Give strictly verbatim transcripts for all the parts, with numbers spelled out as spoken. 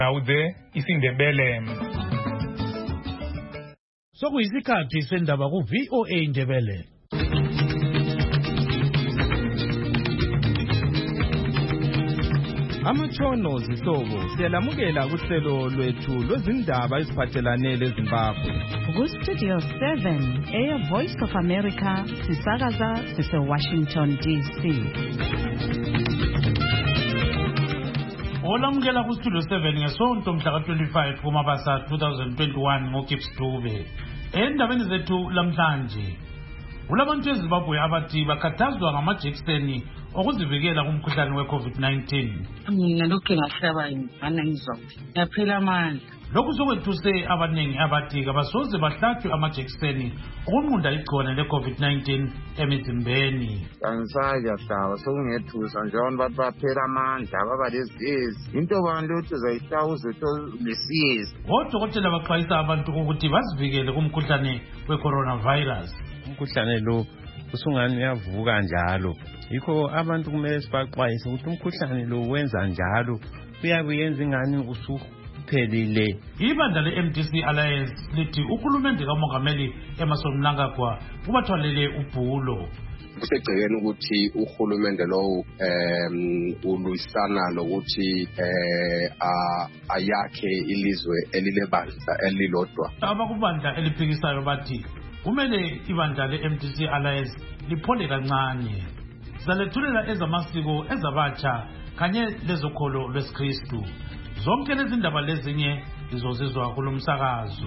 Aude isindebele. Sokuyisikhathi sendaba ku V O A Indebele. Amatshono zihlobo siyalamukela kuhlelo lwethu lwezindaba eziphathelane leZimbabwe. Ku Studio seven, Air Voice of America, sisakaza sise Washington D C. Olamukela ku Studio seven ngesonto mhla ka twenty-five kuMabasa twenty twenty-one ngoGibbs Dube. Endabeni zethu lamhlanje ulabantu eZimbabwe abathi bakhathazwa ngamajekiseni okuzivikela kumkhuhlane we-COVID nineteen. Mina lokhu ngahlaba ingane ngizwa yaphela amandla. Lokhu sokwethuse abaningi abathi abasoze bahlatshwe amajekiseni ukunqunda igcikwane le-COVID nineteen emizimbeni. Angisaya hlaba sokungethusa njengoba bathi baphela amandla baba leziyezi into bantu ukuthi uzayihlawuza lesiyezi. Odokotela baxwayisa abantu ukuthi bazivikele kumkhuhlane we-coronavirus. Umkhuhlane lo usungani uyavuka njalo. Yikho abantu kumele sibaxwayise ukuthi umkhuhlane lo wenza njalo uyabe yenza ingane usuphelile. Ibandla le-M D C Alliance lithi uhulumende kamongameli Emmerson Mnangagwa ubathwalele ubhulo. Kusegcekeni ukuthi uhulumende lo em ulwisana lokuthi eh ayakhe ilizwe elilebandla elilodwa. Abakubandla eliphikisayo bathi kumele ibandla le-M D C Alliance liphole kancane. Zalethulela ezamasiko ezabatsha kanye lezokholo lwesikristu. Zonke lezi ndaba lezinye izozizwa kulomsakazo.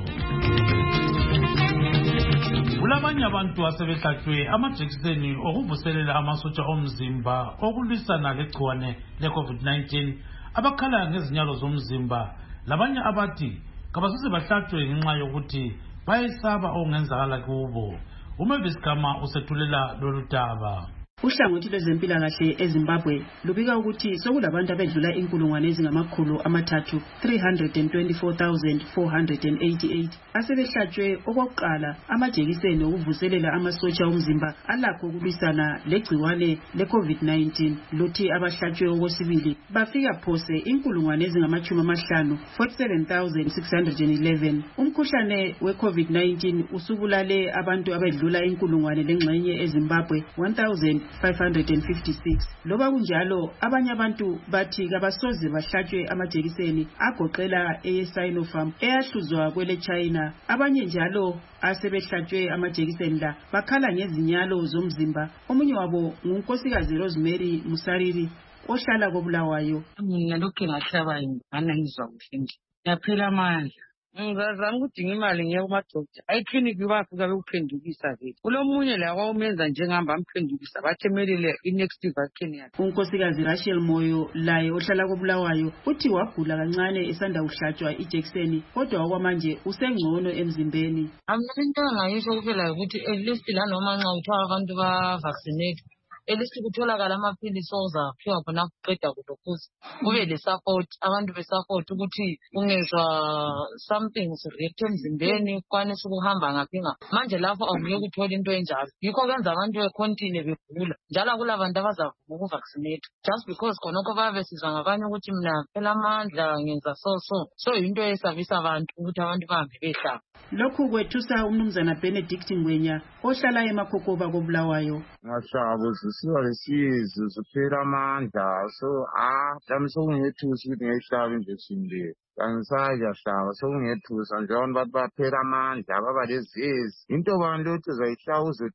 Kulabanye abantu asebehlatshwe amajekiseni okuvuselela amasotsha omzimba okulwisana legcikwane le-COVID nineteen abakhala ngezinyalo zomzimba. Labanye abathi kabasose bahlatshwe ngenxa yokuthi bayesaba okungenzakala kubo. Umavis Gama usethulela lolu daba. Uhlangothi lwezempilakahle eZimbabwe lubika ukuthi sokulabantu abedlula inkulungwane ezingamakhulu amathathu three hundred twenty-four thousand four hundred eighty-eight asebehlatshwe okokuqala amajekiseni okuvuselela amasotsha omzimba alakho ukulwisana legciwane le-COVID nineteen. Luthi abahlatshwe okwesibili bafika phose inkulungwane ezingamachumi amahlanu forty-seven thousand six hundred eleven. Umkhuhlane we-COVID nineteen usubulale abantu abedlula inkulungwane lengxenye eZimbabwe one thousand five hundred fifty-six. Loba kunjalo abanye abantu bathi kabasoze bahlatshwe amajekiseni agoqela eye-Sinopharm eyahluzwa kwele China. Abanye njalo asebehlatshwe amajekiseni la bakhala ngezinyalo zomzimba. Omunye wabo ngunkosikazi Rosemary Musariri ohlala koBulawayo. Mina lokhu ngahlaba ingane ngizwa kuhle nje yaphela amandla. Ngizazama ukudinga imali ngiye kumadokotela. Ayikliniki bafika bekuphendukisa vele. Kulomunye la kwaumenza njengihamba amphendukisa bathemelele i-next vaccine yakhe. Unkosikazi Rachel Moyo laye ohlala koBulawayo uthi wagula kancane esanda kuhlatshwa ijekiseni kodwa okwamanje usengcono emzimbeni. Into engayisho kuphela ukuthi at least la noma nxa kuthiwa abantu ba vaccinate elisi kutholakala amaphilisi ozaphiwa khona kuqeda kulokhuza kube le support abantu be support ukuthi ungezwa something react emzimbeni kwanisa ukuhamba ngaphi ngaphi. Manje lapho akuye kuthola into enjalo yikho kwenza abantu becontinue begula njalo kulabantu abazavuma ukuvaccinate just because khonokho babe sizwa ngabanye ukuthi mina phela amandla ngenza so so so into esabisa abantu ukuthi abantu bahambe behlaba. Lokhu kwethusa umnumzana Benedict Ngwenya ohlala eMakhokoba koBulawayo. Ngashabo zisiwa lesizwe ziphela amandla so ah mhlawumbe sokungethusa ukuthi ngehlaba injection le. Angisaya hlaba sokungethusa njengoba bathi baphela amandla baba leziyezi into bantu ukuthi uzayihlawuza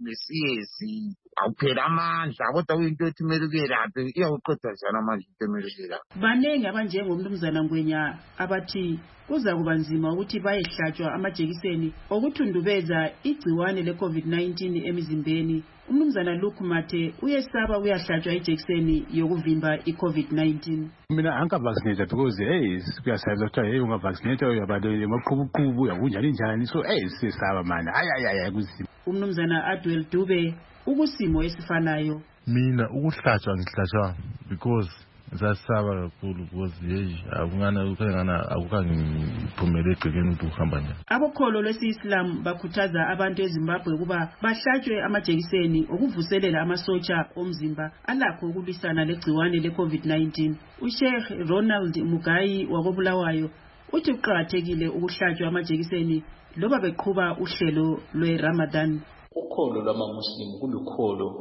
lesiyezi awuphela amandla kodwa kuyinto ethi kumele kuyelaphe iyawuqeda njalo amandla into emele kuyelaphe. Banengi abanjengomnumzana Ngwenya abathi kuza kuba nzima ukuthi bayehlatshwa amajekiseni okuthundubeza igciwane le-COVID nineteen emizimbeni. Umnumzana Luke Mathe uyesaba uyahlatshwa ijekiseni yokuvimba i-COVID nineteen. Mina angavaccinate because hey kuyasaza ukuthi hey ungavaccinate uyabale maqhubuqhubu yakunjani njani so hey sisaba mana ayayaya kuzima. Umnumzana Adwell Dube ukusimo esifanayo. Mina ukuhlatshwa ngihlatshwa because Zasaba kakhulu because hey akungana ukungana akukangiphumele egcekeni ukuhamba nje. Abokholo lwesi-Islam bakhuthaza abantu eZimbabwe ukuba bahlatshwe amajekiseni okuvuselela amasotsha omzimba alakho ukulwisana legciwane le-COVID nineteen. uSheikh Ronald Mugai wakobulawayo uthi kuqakathekile ukuhlatshwa amajekiseni loba beqhuba uhlelo lwe-Ramadan. Ukholo lwamamuslim kulukholo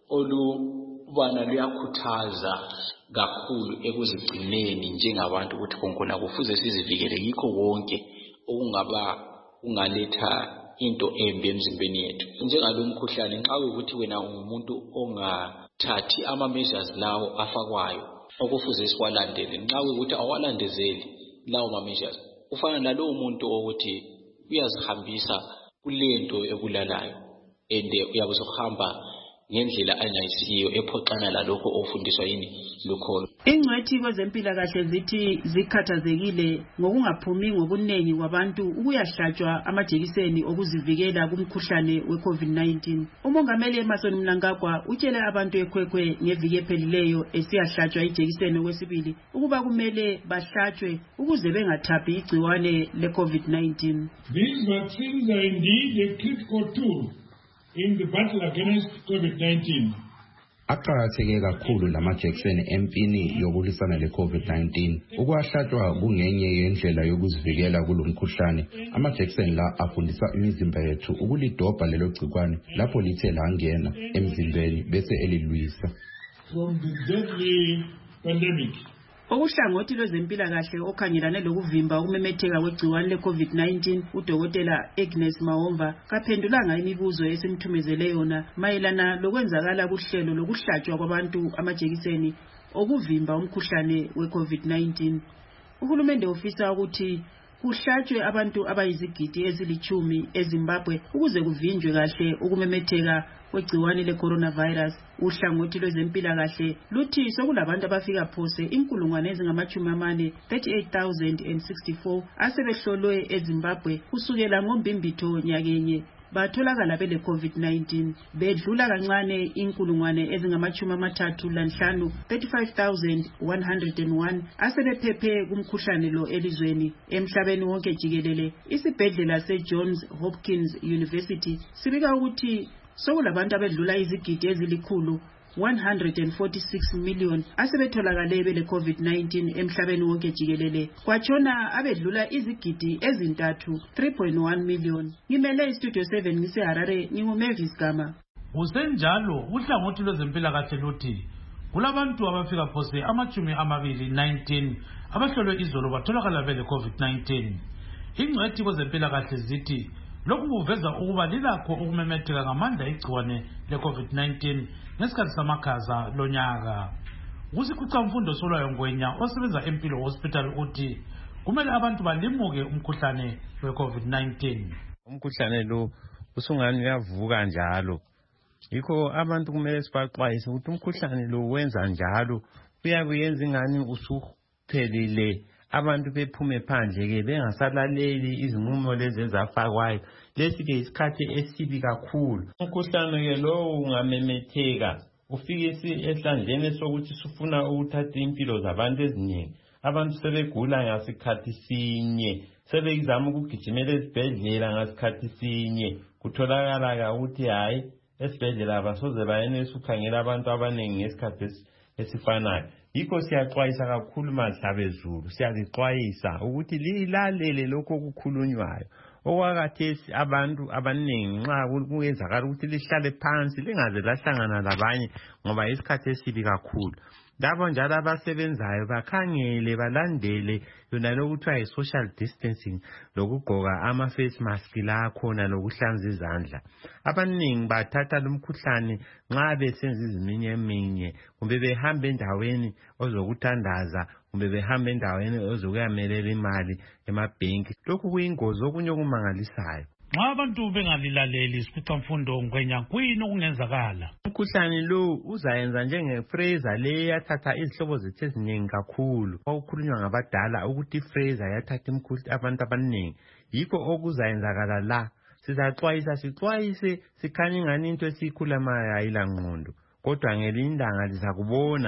olubana luyakhuthaza kakhulu ekuzigcineni njengabantu ukuthi konkona kufuze sizivikele yikho konke okungaba ungaletha into embi emzimbeni yethu. Njengalomkhuhlane nxa ukuthi wena ungumuntu ongathathi ama measures lawo afakwayo okufuze siwalandele, nxa ukuthi awalandezeli lawo ma measures ufana nalowo muntu ukuthi uyazihambisa kulento ebulalayo ende uyabuzohamba ngendlela angayisiyo ephoxana lalokho ofundiswa yini lukholo. Ingcwethi kwezempilakahle zithi zikhathazekile ngokungaphumi ngobunengi kwabantu ukuyahlatshwa amajekiseni okuzivikela kumkhuhlane we-COVID nineteen. Umongameli Emmerson Mnangagwa utshele abantu eKwekwe ngeviki ephelileyo esiyahlatshwa ijekiseni okwesibili ukuba kumele bahlatshwe ukuze bengathapi igciwane le-COVID nineteen. These vaccines are indeed a critical tool in the battle against COVID nineteen. Aqakatheke kakhulu lamajekiseni empini yokulwisana le-COVID nineteen. Ukuhlatshwa kungenye yendlela yokuzivikela kulomkhuhlane. Amajekiseni la afundisa imizimba yethu ukulidobha lelo gcikwane lapho lithe langena emzimbeni bese elilwisa. From the deadly pandemic. Okuhlangothi lwezempilakahle okhangelane lokuvimba ukumemetheka kwegciwane le-COVID nineteen udokotela Agnes Mawomva kaphendulanga imibuzo esimthumezele yona mayelana lokwenzakala kuhlelo lokuhlatshwa kwabantu amajekiseni okuvimba umkhuhlane we-COVID nineteen. Uhulumende ufisa ukuthi kuhlatshwe abantu abayizigidi ezilithumi eZimbabwe ukuze kuvinjwe kahle ukumemetheka kwegciwane le-coronavirus. Uhlangothi lwezempilakahle luthi sokulabantu abafika phose inkulungwane ezingamachumi amane thirty-eight thousand sixty-four asebehlolwe eZimbabwe kusukela ngombimbitho nyakenye batholakala bele COVID nineteen bedlula kancane inkulungwane ezingamachumi amathathu lanhlanu thirty-five thousand one hundred one asebephephe kumkhuhlane lo elizweni. Emhlabeni wonke jikelele isibhedlela seJohns Hopkins University sibika ukuthi sokulabantu abedlula izigidi ezilikhulu one hundred forty-six million asebetholakale bele COVID nineteen emhlabeni wonke jikelele kwatshona abedlula izigidi ezintathu three point one million. Ngimele istudio seven ngiseHarare nginguMavis Gama. Usenjalo uhlangothi lwezempilakahle luthi kulabantu abafika phose amachumi amabili nineteen abahlolwe izolo batholakala bele COVID nineteen. Ingcwethi kwezempilakahle zithi lokhu kuveza ukuba lilakho ukumemetheka ngamandla igciwane le-COVID nineteen ngesikhathi samakhaza lonyaka. Kusikhutha mfundo solwayo Ngwenya osebenza empilo hospital uthi kumele abantu balimuke umkhuhlane we-COVID nineteen. Umkhuhlane lo usungani uyavuka njalo. Yikho abantu kumele sibaxwayise ukuthi umkhuhlane lo wenza njalo uyakuyenza ingani usuphelile. Abantu bephume phandle ke bengasalaleli izinqumo lezi ezafakwayo. Lesi ke isikhathi esibi kakhulu. Umkhuhlane ke lo ungamemetheka ufike esihlandleni sokuthi sifuna ukuthatha impilo zabantu eziningi. Abantu sebegula ngasikhathi sinye, sebezama ukugijimela esibhedlela ngasikhathi sinye. Kutholakala ukuthi hayi esibhedlela abasoze bayenelisa ukukhangela abantu abaningi ngesikhathi esifanayo. Yikho siyaxwayisa kakhulu mahlabezulu, siyalixwayisa ukuthi lilalele lokho okukhulunywayo. Okwakathesi abantu abaningi nxa kuyenzakala ukuthi lihlale phansi lingaze lahlangana labanye ngoba isikhathi esibi kakhulu. Labo njalo abasebenzayo bakhangele balandele yona lokuthiwa yi-social distancing lokugqoka ama-face mask la khona lokuhlanza izandla. Abaningi bathatha lumkhuhlane nxa besenza iziminya eminye kumbe behamba endaweni ozokuthandaza kumbe behamba endaweni ozokuyamelela imali emabhenki. Lokhu kuyingozi okunye okumangalisayo. Nxa abantu bengalilaleli isikhutha mfundo Ngwenya kuyini okungenzakala? Umkhuhlane lo uzayenza njenge-Fraser le yathatha izihlobo zethu eziningi kakhulu. Okukhulunywa ngabadala ukuthi i-Fraser yathatha abantu abaningi. Yikho okuzayenzakala la. Sizaxwayisa sixwayise sikhanye ngani into esikhulamayo ayila ngqondo. Kodwa ngelinye ilanga lizakubona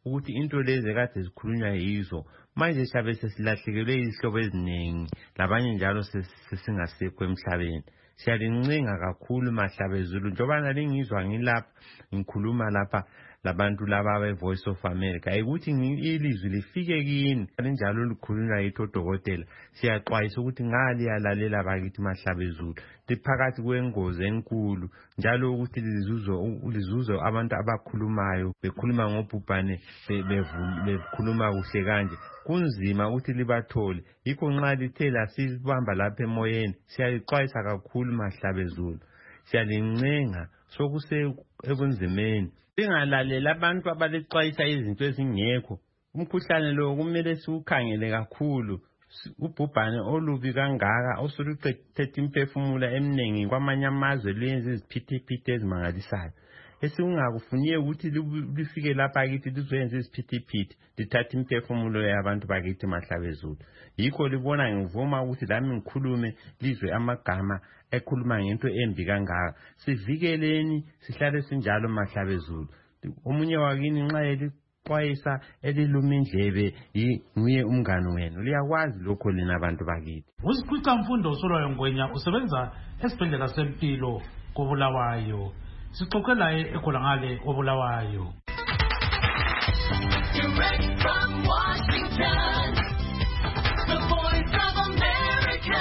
ukuthi into lezi kade zikhulunywa yizo manje siyabe sesilahlekelwe izihlobo eziningi labanye njalo sesingasekho emhlabeni. Siyalincenga kakhulu Mahlabezulu njengoba nalingizwa ngilapha ngikhuluma lapha labantu laba be Voice of America ukuthi ilizwi lifike kini njalo likhulunywa yitho dokotela. Siyaxwayisa ukuthi ngali yalalela bakithi Mahlabezulu liphakathi kwengozi enkulu njalo ukuthi lizuzo lizuzo abantu abakhulumayo bekhuluma ngobhubhane bekhuluma kuhle kanje kunzima ukuthi libathole. Yikho nxa lithela sibamba lapha emoyeni siyayixwayisa kakhulu Mahlabezulu. Siyalincenga sokuse ebunzimeni singalalela abantu abalixwayisa izinto ezingekho. Umkhuhlane lo kumele siukhangele kakhulu. Ubhubhane olubi kangaka osuluqedethe imphefumulo eminingi kwamanye amazwe lenze iziphithiphithi ezimangalisayo. Esingakufuniye ukuthi lifike lapha kithi lizoyenza iziphithiphithi lithatha imphefumulo yabantu bakithi Mahlabezulu. Yikho libona ngivuma ukuthi lami ngikhulume lizwe amagama ekhuluma ngento embi kangaka. Sivikeleni sihlale sinjalo Mahlabezulu. Omunye wakini nxa elixwayisa eliluma indlebe nguye umngane wenu. Liyakwazi lokho lina abantu bakithi. Usikhwica Mfundo uSolwayo Ngwenya usebenza esibhedlela sempilo koBulawayo. Sixoxe laye eGolangale oBulawayo. Direct from Washington, the Voice of America,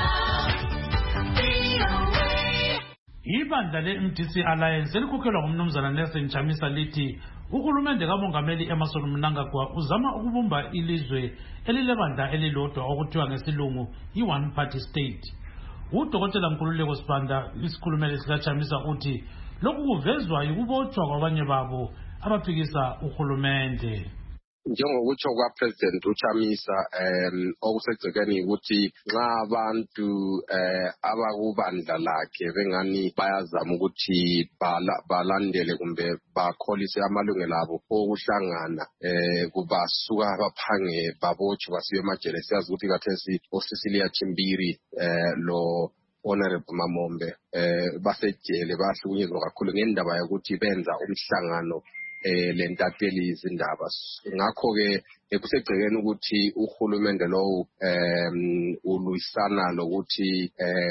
V O A. Ibandla le-M D C Alliance elikhokhelwa ngumnumzana Nelson Chamisa lithi uhulumende kamongameli Emmerson Mnangagwa uzama ukubumba ilizwe elilebandla elilodwa okuthiwa ngesilungu i-one party state. Udokotela Nkululeko Sibanda isikhulumeli sikaChamisa uthi lokhu kuvezwa yikubotshwa kwabanye babo abaphikisa uhulumende. Njengokutsho kwaPresident uChamisa um okusegcekeni ukuthi nxa abantu eh abakubandla lakhe bengani bayazama ukuthi balandele kumbe bakholise amalungelo abo okuhlangana eh kubasuka abaphange babotshwe basibe emajele. Siyazi ukuthi kathesi uCecilia Chimbiri eh lo Honorable Mamombe eh basejele bahlukunyezwa kakhulu ngendaba yokuthi benza umhlangano eh lentateli izindaba. Ngakho ke ekusegcekeni ukuthi uhulumende lo em ulwisana lokuthi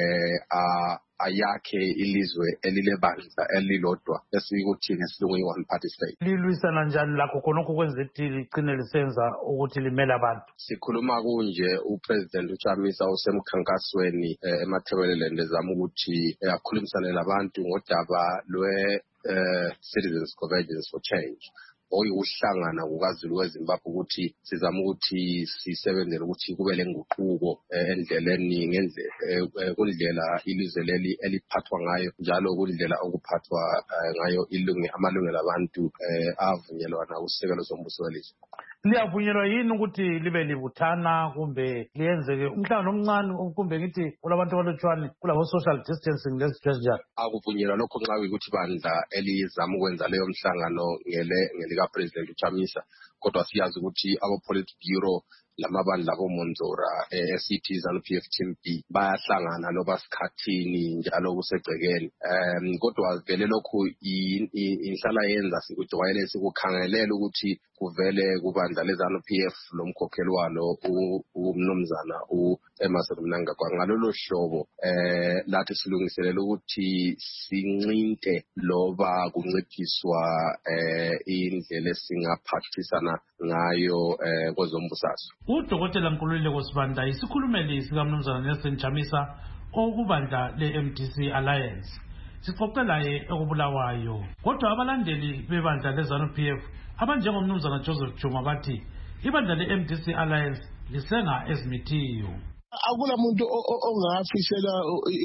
eh ayakhe ilizwe elilebandla elilodwa esikuthi ngesilungu i-one party state. Lilwisana njani lakho khonokho kwenza ukuthi ligcine lisenza ukuthi limela abantu? Sikhuluma kunje uPresident uChamisa usemkhankasweni emathebeleleni ezama ukuthi akhulumisane labantu ngodaba lwe Citizens Convergence for Change. Oyuhlangana kukaZulu weZimbabwe ukuthi sizama ukuthi sisebenzele ukuthi kube lenguquko endleleni ngendlela kundlela ilizwe leli eliphathwa ngayo njalo kundlela okuphathwa ngayo ilungu amalungelo abantu avunyelwana usekelo sombuso welizwe. Liyavunyelwa yini ukuthi libe libuthana kumbe liyenzeke umhlangano omncane kumbe ngithi kulabantu abalotshwane kulabo social distancing lesizwe njalo? Akuvunyelwa lokho nxa ukuthi bandla elizama ukwenza leyo mhlangano ngele ngelika President uChamisa kodwa siyazi ukuthi abo Polity Bureau lamabandla boMonzora eCity ZANU-P F Team B bayahlangana loba sikhathini njalo kusegcekeni em kodwa vele lokhu inhlala yenza sikujwayele sikukhangelela ukuthi kuvele kubandla leZANU-P F lomkhokhelwano umnumzana uEmmerson Mnangagwa ngalolo hlobo eh lathi silungiselela ukuthi sincinte loba kunciphiswa eh indlela esingaphathisana ngayo eh kwezombusazwe. Udokotela Nkululeko Sibanda isikhulumeli sikaMnumzana Nelson Chamisa okubandla le-M D C Alliance. Sixoxe laye ekubulawayo. Kodwa abalandeli bebandla leZANU-P F abanjengomnumzana Joseph Chuma bathi ibandla le-M D C Alliance lisenga ezimithiyo. Akula muntu ongafisela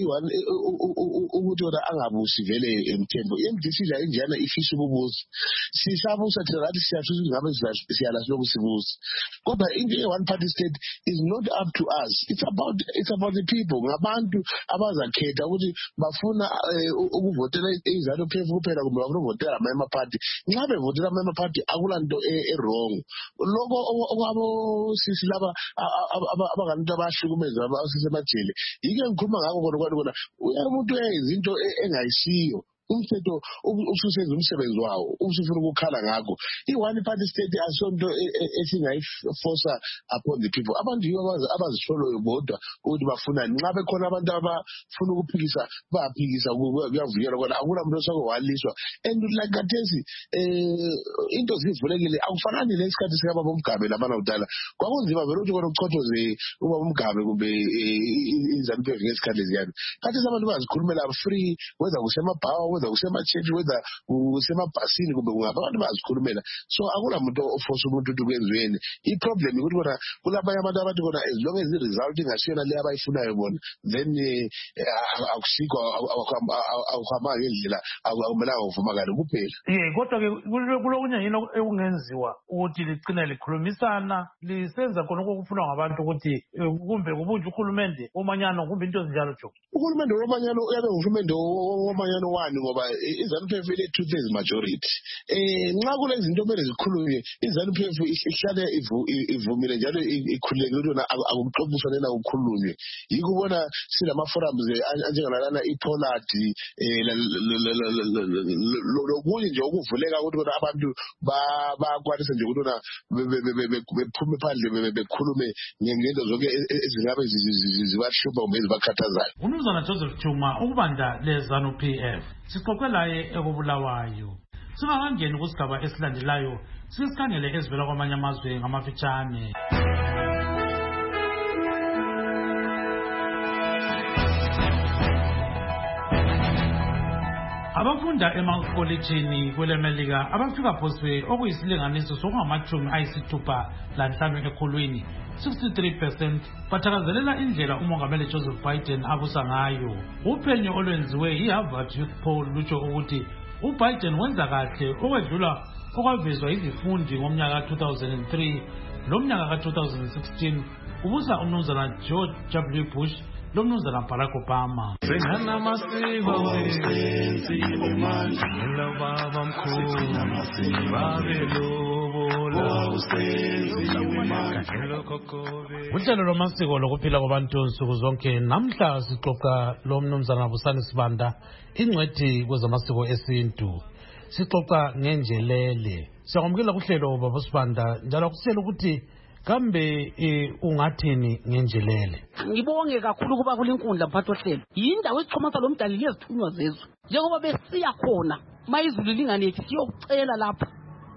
ukuthi wona angabusi vele emthembo. I-M D C la injana ifisa ukubusa. Sisabusa thina lathi siyafisa ngabe siyala siloko sibusa. Kodwa into ye-one party state is not up to us. It's about it's about the people. Ngabantu abazakhetha ukuthi bafuna ukuvotela iZANU-P F kuphela kumbe bafuna ukuvotela ama party. Nxa bevotela ama party akula nto e-wrong. Lokho okwabo sisi laba abangantu abahluku abasisemajele yike ngikhuluma ngakho kodwa kodwa uyamuntu eyizinto engayisiyo umthetho ususenza umsebenzi wawo usufuna ukukhala ngakho i-one party state asonto esingayiforsa upon the people. Abantu yibo abazihloloyo bodwa ukuthi bafunani. Nxa bekhona abantu abafuna ukuphikisa bayaphikisa kuyavunyelwa kodwa akula muntu osake waliswa. And like kathesi into zivulekile akufanani lesikhathi sikababa uMgabe labana kudala kwakunzima vele ukuthi kona ukuchothoze ubaba uMgabe kumbe iZANU-P F ngesikhathi ziyani. Kathesi abantu bazikhulumela free whether kusemabhawa whether kusemachechi whether kusemabhasini kumbe kungapha abantu bazikhulumela. So akula muntu oforce umuntu ukuthi kwenzweni. I-problem ukuthi kona kulabanye abantu abathi kona as long as i-result ingasiyona le abayifunayo bona then akusikho akuhamba ngendlela akumelanga uvumakale kuphela. Ye kodwa-ke kulokunye yini ekungenziwa ukuthi ligcine likhulumisana lisenza khona okufunwa ngabantu ukuthi kumbe kubunje uhulumende womanyano kumbe into ezinjalo jo. Uhulumende womanyano uyabe uhulumende womanyano wani ngoba iZANU-P F ile two-thirds majority. Nxa kulezi zinto kumele zikhulunywe iZANU-P F ihlale ivumile njalo ikhululekile ukuthi akuxoxiswa nena ukukhulunywe. Yikho ubona silama-forums anjengalana iPollard lokunye nje okuvuleka ukuthi bona abantu bakwanisa nje ukuthi bephume phandle bekhulume ngento zonke ezingabe zibahlupha kumbe ezibakhathazayo. Umnumzana Joseph Chuma ukubanda leZANU-P F sixoxe laye ekubulawayo. Singakangeni kusigaba esilandelayo sisikhangele ezivela kwamanye amazwe ngamafitshane. Abafunda emakolitshini kwelemelika abafika phoswe okuyisilinganiso sokungamachumi ayisithupha lanhlanu ekhulwini sixty-three percent bathakazelela indlela umongameli Joseph Biden abusa ngayo. Uphenyo olwenziwe yi-Harvard Youth Poll lutsho ukuthi uBiden wenza kahle okwedlula okwavezwa izifundi ngomnyaka ka two thousand three lomnyaka ka two thousand sixteen ubusa umnumzana George W. Bush lomnumzana Barack Obama. Sengana masiko wesenzi omanje lobaba mkhulu babelobola usenzi wemanje. Uhlelo lwamasiko lokuphila kwabantu nsuku zonke namhla sixoxa lomnumzana Busani Sibanda ingcwethi kwezamasiko esintu. Sixoxa ngenjelele. Siyamukela kuhlelo baba Sibanda njalo kusela ukuthi kambe ungathini ngenjelele. Ngibonge kakhulu kuba kulinkundla mphatho hlelo. Yindawo esichomasa lo mdali lezithunywa zezu. Njengoba besiya khona mayizulu linganethi siyokucela lapha.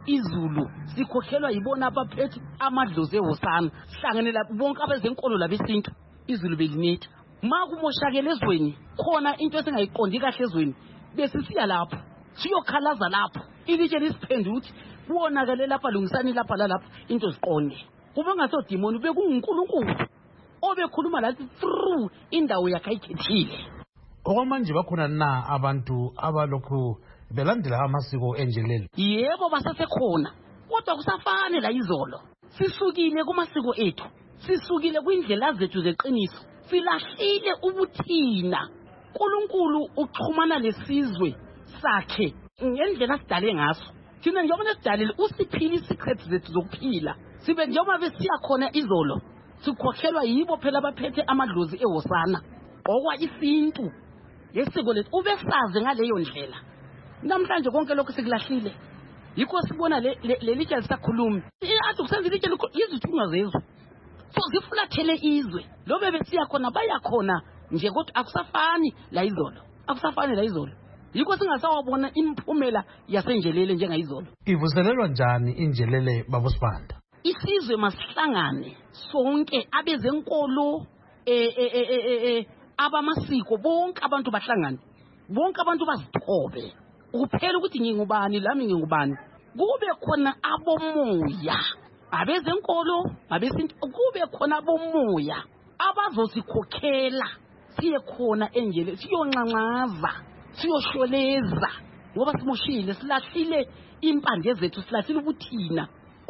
Izulu sikhokhelwa yibona abaphethe amadlozi ehosana. Hlanganela bonke abezenkolo labesintu. Izulu belinetha. Makumoshakele ezweni khona into esingayiqondi kahle ezweni bese siya lapha. Siyokhalaza lapha. Ilitshe lisiphendula ukuthi kuonakale lapha lungisani lapha lapha into ziqonde. Kuba ngaso demoni bekuNkulunkulu obekhuluma lathi through indawo yakhe ayikhethile. Okwamanje bakhona na abantu abalokhu belandela amasiko enjelele? Yebo basasekhona kodwa kusafane la izolo. Sisukile kumasiko ethu. Sisukile kwindlela zethu zeqiniso. Silahlile ubuthina. uNkulunkulu uxhumana lesizwe sakhe ngendlela sidale ngaso. Thina njengoba sidalile usiphila isikhathi zethu zokuphila. Sibe njengoba besiya khona izolo sikhokhelwa yibo phela abaphethe amadlozi ehosana okwa isintu lesiko lethu ubesaze ngaleyo ndlela. Namhlanje konke lokho sikulahlile. Yikho sibona le lelitshe lisakhuluma. Athi kusenza ilitshe izithunywa zezo. So zifulathele izwe. Lobe besiya khona baya khona nje kodwa akusafani la izolo. Akusafani la izolo. Yikho singasawabona imphumela yasenjelele njengayizolo. Ivuselelwa njani injelele baba Sibanda? Isizwe masihlangane sonke abezenkolo eh eh eh eh abamasiko bonke abantu bahlangane. Bonke abantu bazithobe. Ukuphela ukuthi ngingubani lami ngingubani. Kube khona abomoya. Abezenkolo, abesintu kube khona abomoya abazosikhokhela siye khona enjele siyoncancaza. Siyohloleza ngoba simoshile silahlile impande zethu silahlile ubuthina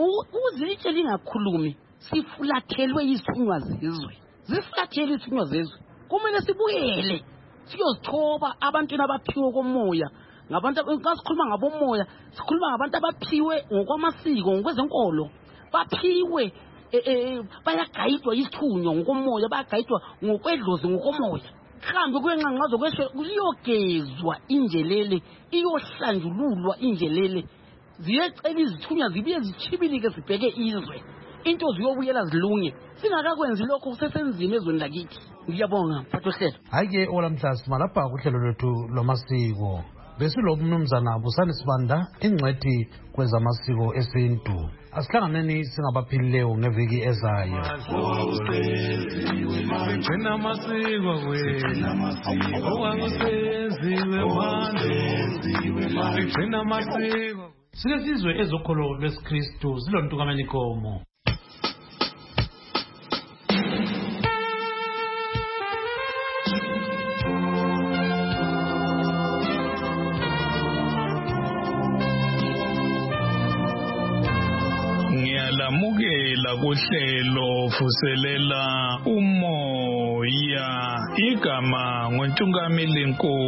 uzitshe lingakhulumi sifulathelwe izithunywa zezwe zifulathele izithunywa zezwe kumele sibuyele siyozithoba abantu abaphiwe komoya ngabantu ngasikhuluma ngabomoya sikhuluma ngabantu abaphiwe ngokwamasiko ngokwezenkolo baphiwe bayagayidwa izithunywa ngokomoya bayagayidwa ngokwedlozi ngokomoya mhlambe kwenqanqazo kweshe kuyogezwa injelele iyohlanjululwa injelele ziyecela izithunywa zibuye zichibilike zibheke izwe into ziyobuyela zilunge singakakwenzi lokho kusesenzima ezweni lakithi ngiyabonga mphatho hlelo hayi olamhlasi malapha kuhlelo lwethu lwamasiko besilo mnumzana Busani Sibanda ingcwethi kwezamasiko esintu asihlanganeni singabaphilileyo ngeviki ezayo Sigcina amasiko wethu owangusenziwe manje sigcina amasiko silesizwe ezokholo lwesikristu zilomntu kamanikomo Ngiyalamukela kuhlelo vuselela umoya igama ngoNtungamili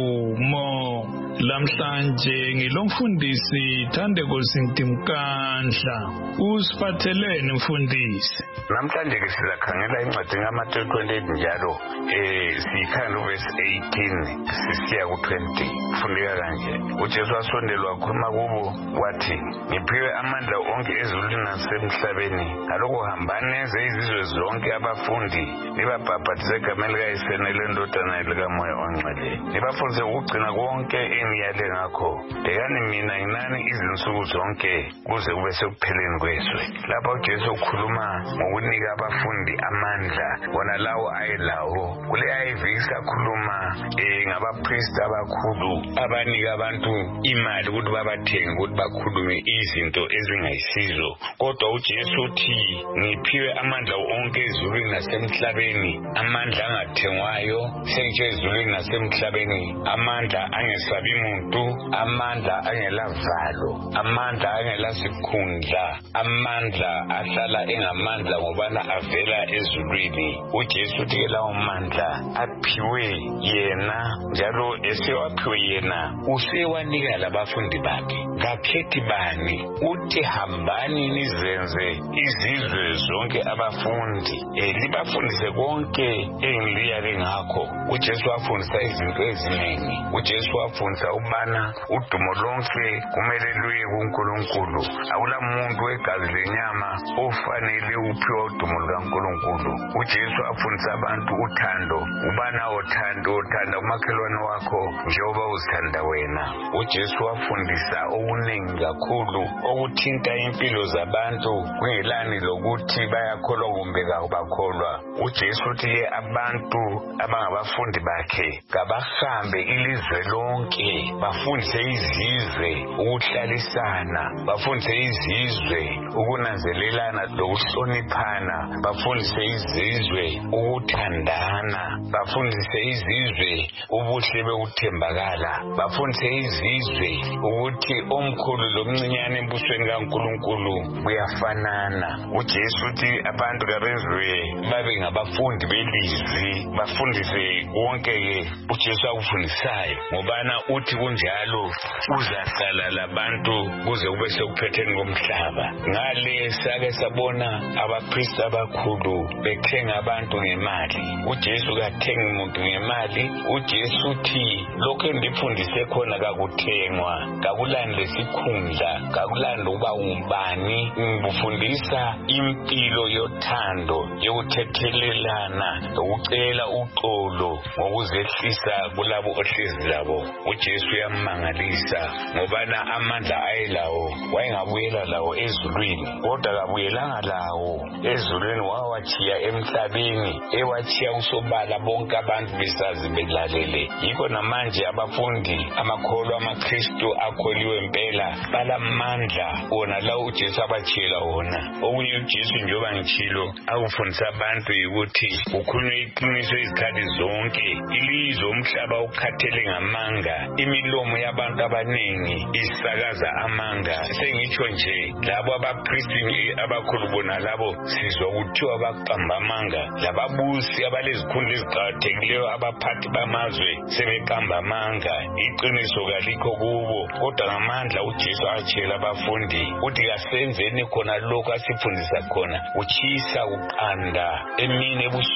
Nkomo lamhlanje ngilomfundisi Thandeko Sintimkandla usiphathelene mfundisi namhlanje ke sizakhangela incwadi ngamaThelo twenty-eight njalo eh sikhanda uverse eighteen sisiya ku twenty fundeka kanje uJesu wasondelwa wakhuluma kubo wathi ngiphiwe amandla onke ezulwini nasemhlabeni ngalokho hambani nenze izizwe zonke abafundi nibabhaphathize egameni likaYise lendodana likaMoya Ongcwele nibafundise ukugcina konke engiyale ngakho bekani mina nginani izinsuku zonke kuze kube sekupheleni kwezwe lapha uJesu ukhuluma ngokunika abafundi amandla wona lawo ayelawo kule ayivisa khuluma eh ngabapriest abakhulu abanika abantu imali ukuthi babathenge ukuthi bakhulume izinto ezingayisizo kodwa uJesu uthi ngiphiwe amandla onke ezulwini nasemhlabeni amandla angathengwayo sengitshe ezulwini nasemhlabeni amandla angesabi umuntu amandla angelavalo amandla angelasikhundla amandla ahlala engamandla ngobana avela ezulwini uJesu uthi ke lawo mandla aphiwe yena njalo esewaphiwe yena usewanika labafundi bakhe kakhethi bani uthi hambani nizenze izizwe zonke abafundi eh libafundise konke engiliyale ngakho uJesu wafundisa izinto eziningi uJesu wafundisa ubana udumo lonke kumele luye kuNkulunkulu akula muntu wegazi lenyama ofanele uphiwa udumo lukaNkulunkulu uJesu wafundisa abantu uthando ubana uthando uthanda umakhelwane wakho njengoba uzithanda wena uJesu wafundisa okuningi kakhulu okuthinta impilo zabantu kungelani lokuthi bayakholwa kumbe kabakholwa uJesu uthi abantu abangabafundi bakhe kabahambe ilizwe lonke bafundise izizwe ukuhlalisana bafundise izizwe ukunanzelelana lokuhloniphana bafundise izizwe ukuthandana bafundise izizwe ubuhle bekuthembakala bafundise izizwe ukuthi omkhulu lomncinyane embusweni kaNkulunkulu buyafanana uJesu uthi abantu kabenziwe babe ngabafundi belizwi bafundise konke uJesu akufundisayo ngobana uthi kunjalo uzahlala labantu kuze kube sekuphetheni komhlaba ngale sake sabona abapriest abakhulu bethenga abantu ngemali uJesu kathengi umuntu ngemali uJesu uthi lokho endifundise khona kakuthengwa kakulani lesikhundla kakulani ukuba umbani ngifundisa impilo yothando yokuthethelelana ukucela uxolo ngokuzehlisa kulabo ohlezi labo uJesu uyamangalisa ngobana amandla ayelawo wayengabuyela lawo ezulwini kodwa kabuyelanga lawo ezulwini wawachiya emhlabeni ewachiya usobala bonke abantu besazi belalele yikho namanje abafundi amakholwa amaKristu akholiwe impela balamandla wona lawo uJesu abachiyela wona okunye uJesu njengoba ngichilo akufundisa abantu ukuthi ukhulunywe iqiniso izikhathi zonke ilizwe umhlaba ukhathele ngamanga imilomo yabantu abaningi isakaza amanga sengitsho nje labo abapristi abakhulu bona labo sizwa kuthiwa baqamba amanga lababusi abalezikhundla eziqakathekileyo abaphathi bamazwe sebeqamba amanga iqiniso kalikho kubo kodwa ngamandla uJesu atshela abafundi uthi kasenzeni khona lokho asifundisa khona uchisa uqanda emini ebusuku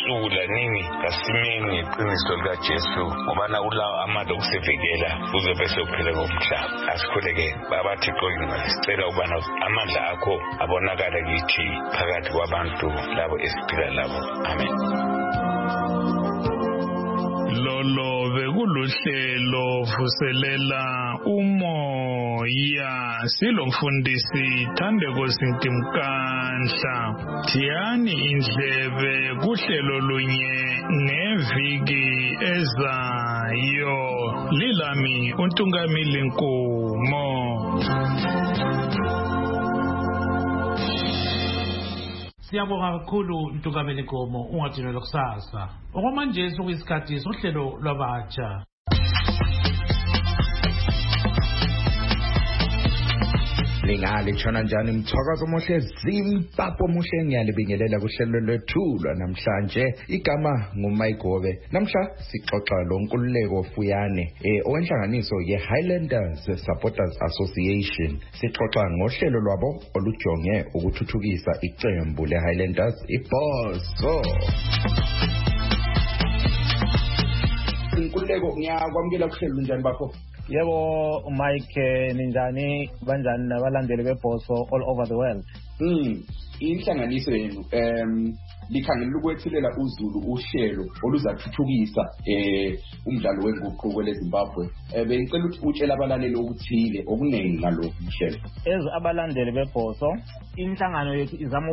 kaningi kasimeni iqiniso likaJesu ngoba na ulawo amandla okusivikela kuze bese uphile ngomhlaba. Asikhuleke babathi qoyini sicela ubana amandla akho abonakala kithi phakathi kwabantu labo esiphila labo. Amen. Lolo bekuluhlelo vuselela umoya silomfundisi Thandeko Sintimkanhla. Thiyani indlebe kuhlelo lunye ngeviki ezayo. Lilami uNtungamili Nkomo. Siyabonga kakhulu Ntungamili Nkomo, ungathinelwa kusasa. Okwamanje sokuyisikhathi sohlelo lwabatsha. Lingali tshona njani mthakazo omuhle Zimbabwe omuhle ngiyalibingelela kuhlelo lwethu namhlanje igama nguMayigobe. Namhla sixoxa lo Nkululeko Fuyane eh owenhlanganiso ye-Highlanders Supporters Association. Sixoxa ngohlelo lwabo olujonge ukuthuthukisa iqembu le-Highlanders iBhoso. Nkululeko ngiyakwamukela kuhlelo njani bakho? Yebo Mike, ninjani banjani nabalandeli beBhoso all over the world? Mm inhlanganiso yenu em likhangela ukwethulela uZulu uhlelo oluzathuthukisa eh umdlalo wenguquko leZimbabwe. Eh bengicela ukuthi utshela abalaleli okuthile okuningi ngalokho uhlelo. Ezi abalandeli beBhoso, inhlangano yethu izama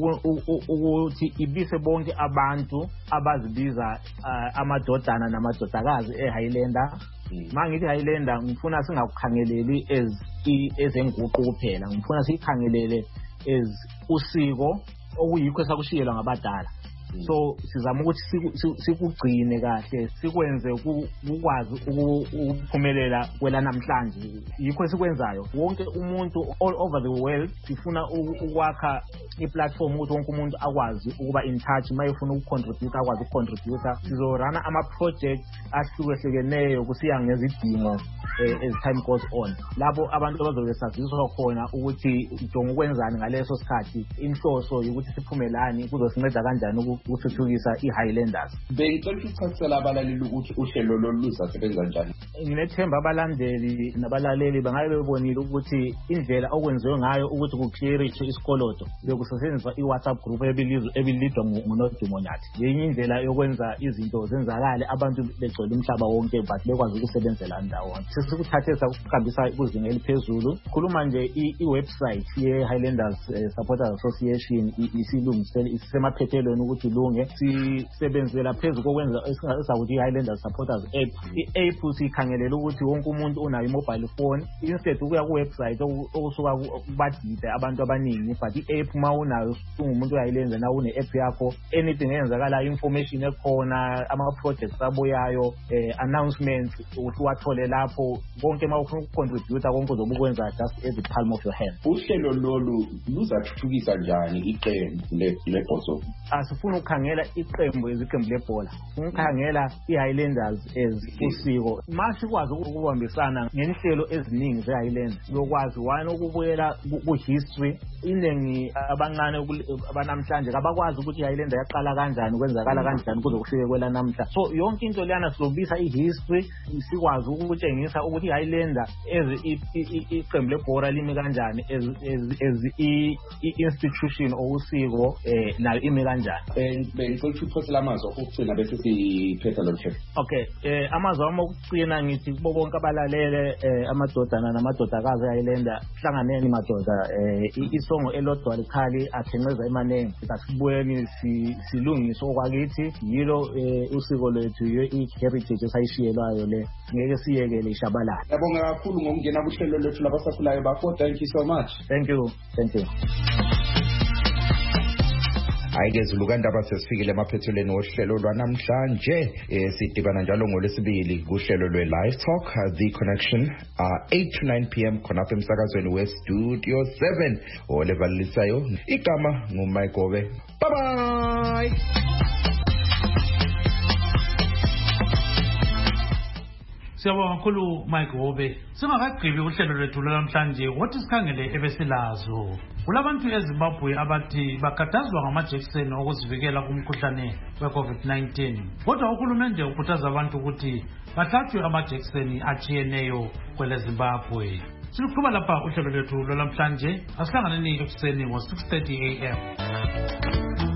ukuthi ibise bonke abantu abazibiza amadodana namadodakazi eHighlander. Mangithi Highlander ngifuna singakukhangeleli ez ezenguquko kuphela, ngifuna sikhangelele ez usiko okuyikho esakushiyelwa ngabadala. So sizama ukuthi sikugcine kahle, sikwenze ukwazi ukuphumelela kwela namhlanje. Yikho esikwenzayo. Wonke umuntu all over the world sifuna ukwakha iplatform ukuthi wonke umuntu akwazi ukuba in touch, mayefuna ukucontribute akwazi ukucontribute. Sizorana ama projects ahlukahlukeneyo kusiya ngezidingo as time goes on. Labo abantu abazobe saziswa khona ukuthi udinga ukwenzani ngaleso sikhathi, inhloso ukuthi siphumelani, kuzosinceda kanjani ukuthuthukisa iHighlanders. Bengicela ukuchasisela abalaleli ukuthi uhlelo lolu luzasebenza kanjani. Nginethemba abalandeli nabalaleli bangabe bebonile ukuthi indlela okwenziwe ngayo ukuthi kuclearishwe isikoloto bekusetshenziswa iWhatsApp group ebilizwe ebilidwa nguNodumo Nyathi. Yenye indlela yokwenza izinto zenzakale abantu begcwele umhlaba wonke but bekwazi ukusebenzela ndawonye. Sesikuthathe sakuhambisa kuzinga eliphezulu. Khuluma nje iwebsite ye-Highlanders Supporters Association isilungisele isemaphethelweni ukuthi lunge sisebenzela phezulu kokwenza esingasakuthi iHighlanders Supporters app. I-app sikhangelela ukuthi wonke umuntu unayo i-mobile phone, instead ukuya ku-website okusuka kubadide abantu abaningi, but i-app ma unayo ungumuntu uyayilenza na une-app yakho, anything eyenzakala, information ekhona, ama-projects abuyayo, announcements usuwathole lapho, konke ma ufuna ukucontribute konke uzobe ukwenza just at the palm of your hand. Uhlelo lolu luzathuthukisa njani iqembu leBhoso? Asifuna ukukhangela iqembu eziqembu lebhola, ukukhangela iHighlanders as usiko. Masikwazi ukubambisana ngenhlelo eziningi zeHighlanders, yokwazi wani ukubuyela ku-history. Iningi abancane abanamhlanje abakwazi ukuthi iHighlander yaqala kanjani, kwenzakala kanjani kuze kufike kwela namhla. So yonke into leyana silobisa ihistory, sikwazi ukutshengisa ukuthi iHighlander as iqembu lebhola limi kanjani, as as i-institution okusiko nayo imi kanjani. Bengicela ukuphosela amazwi okugcina bese siphetha lo hlelo. Okay, eh amazwi ami okugcina ngithi kubo bonke abalalele amadodana namadodakazi eHighlander, hlanganeni madoda, isongo elodwa likhali athenqeza emanengi, asibuyeni silungise okwakithi, yilo usiko lwethu, i-heritage esayishiyelwayo le, ngeke siyekele ishabalala. Ngiyabonga kakhulu ngokungena kuhlelo lwethu labasakhulayo bakho. Thank you so much. Thank you. Thank you. Ayike Zulukandaba sesifikile emaphethelweni wohlelo lwanamhlanje. Eh sidibana njalo ngolesibili kuhlelo lwe-Live Talk, The Connection, uh, eight to nine p m khona apha emsakazweni we-Studio seven. Olevalisayo igama nguMayigobe. Bye bye. Siyabonga kakhulu Mike Hobe. Singakagqibi uhlelo lwethu namhlanje wothi sikhangele ebesilazo. Kulabantu eZimbabwe abathi bakhathazwa ngamajekiseni okuzivikela kumkhuhlane we-COVID nineteen. Kodwa uhulumende ukhuthaza abantu ukuthi bahlatshwe amajekiseni atshiyeneyo kwele Zimbabwe. Siluqhuba lapha uhlelo lwethu lwalamhlanje. Asihlanganeni ekuseni ngo six thirty a m